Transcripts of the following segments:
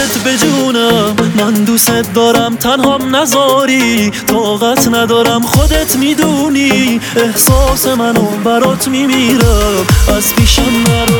دردت به جونم، من دوست دارم تنهام نذاری، طاقت ندارم خودت میدونی، احساس منو برات میمیرم، از پیشم نرو.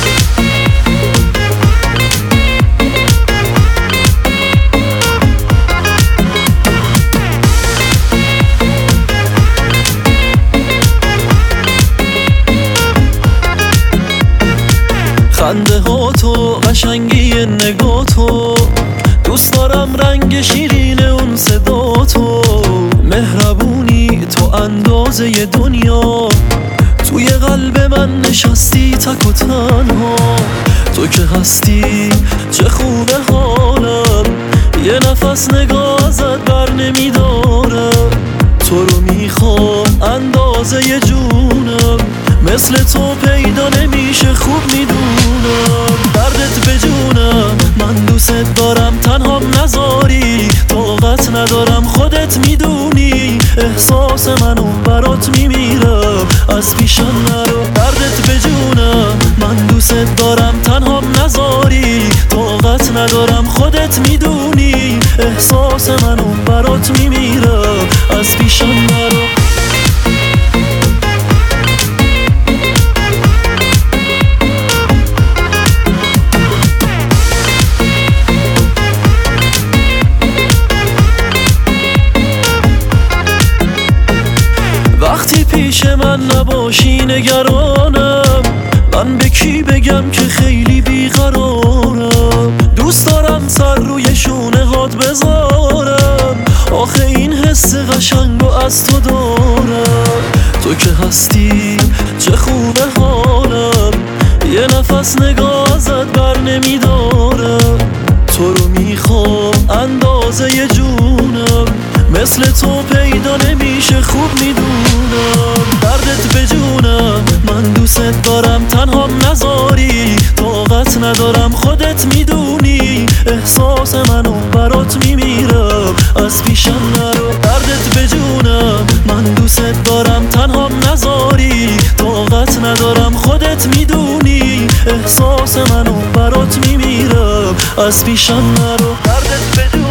خنده ها تو، قشنگی نگاه تو، دوست دارم رنگ شیرین اون صدا تو، مهربونی تو اندازه دنیا، توی قلب من نشستی تک و تنها، تو که هستی چه خوبه حالم، یه نفس نگاه ازت بر نمیدارم، تو رو میخوام اندازه جونم، مثل تو پیدا نمیشه خوب میدونم، دردت به جونم، من دوست دارم تنهام نذاری، طاقت ندارم خودت میدونی، احساس منو برات میمیرم، از پیشم نرو. دردت به جونم، من دوست دارم تنهام نذاری، طاقت ندارم خودت میدونی، احساس منو برات میمیرم، از پیشم نرو. وقتی پیش من نباشی نگرانم، من به کی بگم که خیلی بیقرارم، دوست دارم سر روی شونه هات بذارم، آخه این حس قشنگو از تو دارم، تو که هستی چه خوبه حالم، یه نفس نگاه ازت بر نمیدارم، تو رو میخوام اندازه جونم، مثل تو پیدا نمیشه خوب میدونم، دردت به جونم، من دوست دارم تنهام نذاری، طاقت ندارم خودت میدونی، احساس منو برات میمیرم، از پیشم نرو. دردت به جونم، من دوست دارم تنهام نذاری، طاقت ندارم خودت میدونی، احساس منو برات میمیرم، از پیشم نرو. دردت به جونم